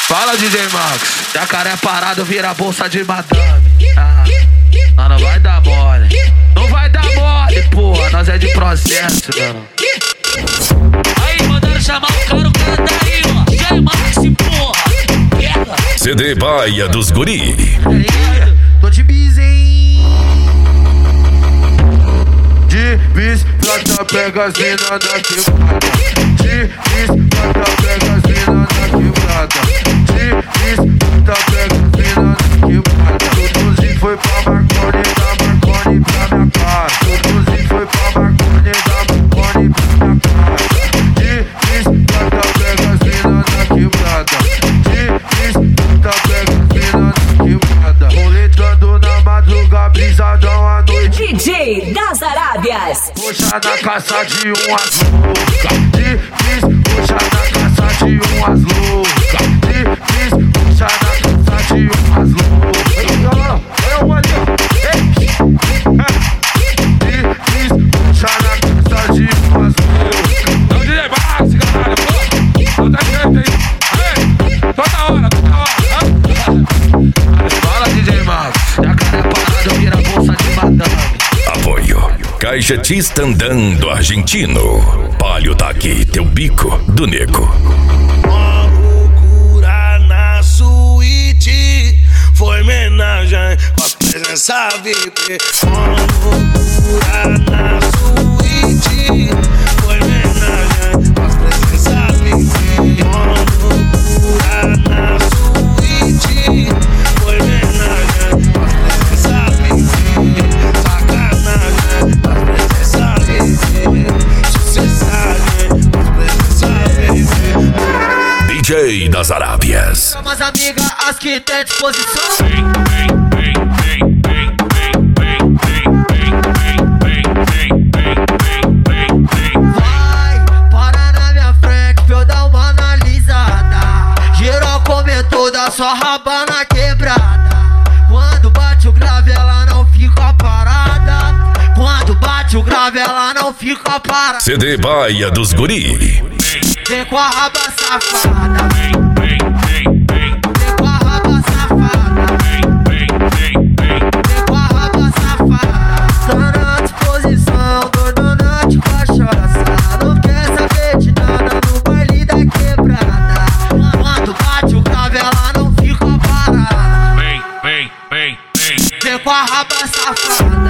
Fala, DJ Max. Jacaré parado vira bolsa de madame. Nós não vai dar mole. Não vai dar mole, porra. Nós é de processo, mano. Aí, mandaram chamar o cara tá aí, ó. DJ Max, porra. Pega. CD Baia dos Guri. Tô de bis, hein? De bis, plata, pega as mina na quebrada. De bis, plata, pega as mina na quebrada. De bis, plata, pega as mina na quebrada. Tudo foi pra Marconi, da Marconi pra minha casa. Tudo foi pra Marconi, da Marconi pra minha casa. De bis, plata, pega as mina na quebrada. De bis, plata, pega as mina na quebrada. Roletando na madruga, brisadão à noite. DJ das Arábias. Puxa na caça de umas loucas. Puxa na caça de umas loucas. Puxa na caça de umas loucas. Olha o maninho. Puxa na caça de umas loucas. Não DJ Max, caralho, pô. Não tá certo aí. Toda hora. Fala, DJ Max. Jacaré parado vira bolsa de madame. Apoio Caixetista andando argentino. Palio tá aqui, teu bico do nego. Uma loucura na suíte. Foi homenagem com a presença VIP. Uma loucura na suíte. Foi homenagem com a presença VIP. Uma loucura na suíte. Foi homenagem com a presença VIP. Sacanagem com a presença VIP. Sucessagem com a presença VIP. DJ das Arábias. Chama as amigas, as que tem disposição. Vai, para na minha frente pra eu dar uma analisada. Geral comentou da sua raba na quebrada. Quando bate o grave ela não fica parada. Quando bate o grave ela não fica parada. CD Baia dos Guri. Vem com a raba safada. Vem com a raba safada. Vem com a raba safada. Tá na disposição, doido na de cachaça. Não quer saber de nada no baile da quebrada. Quando bate o grave ela não fica parada. Vem com a raba safada.